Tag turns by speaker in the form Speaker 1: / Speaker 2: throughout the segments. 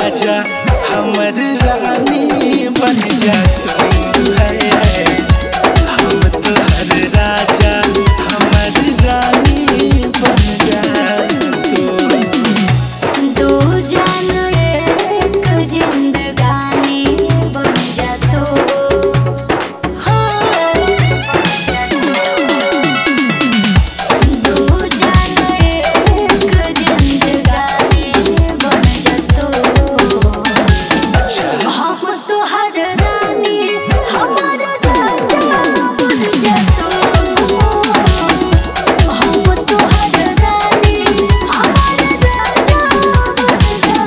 Speaker 1: राजा हमर रानी बन जा तू है। हम तोहर राजा हमर रानी बन जा तू।
Speaker 2: दो जान एक जिंदगानी बन जा तो। दो जान एक जिंदगानी बन जा तो। हम तोहर रानी हमार राजा बन जा तो। हम तोहर रानी हमार राजा बन जा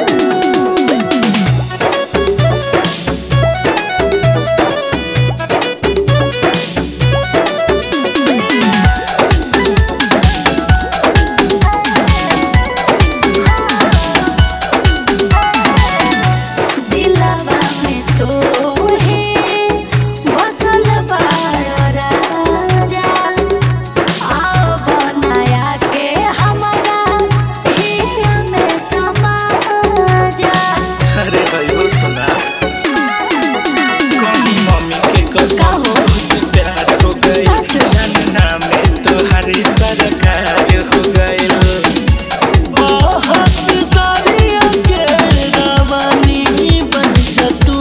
Speaker 2: दिलवा में तोहे बसल बाड़ राजा। आओ बनाया के हमरा हिया में समा जा।
Speaker 1: अरे भाई वो सुना कौनी मम्मी के कसम से प्यार हो गई। जनना में तुम्हारी सरकार हो गई। बहुत दरिया के रवानी बन जा तू।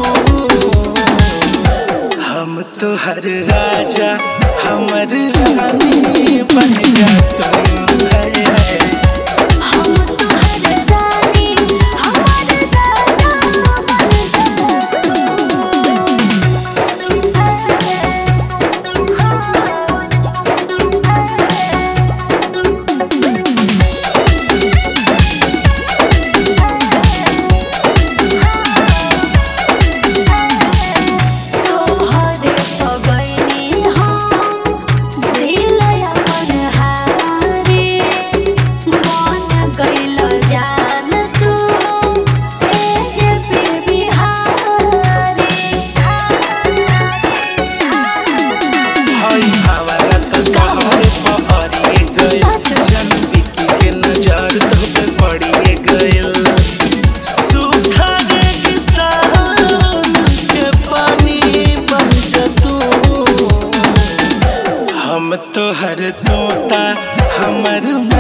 Speaker 1: हम तोहर राजा हमर रानी बन जा तू है।
Speaker 2: हम तोहर रानी हमार राजा बन तोहरे पगैनी हम दिल अपन हारी। मन गइल जान तू ए जे फिर बिहारी।
Speaker 1: हई हवाला तो तोहरे पहरिए गइल। जनबिकी के नजर तो पे पड़िए गइल। सूखा रेगिस्तान के पानी बन जा तू। हम तोहर तोता हमर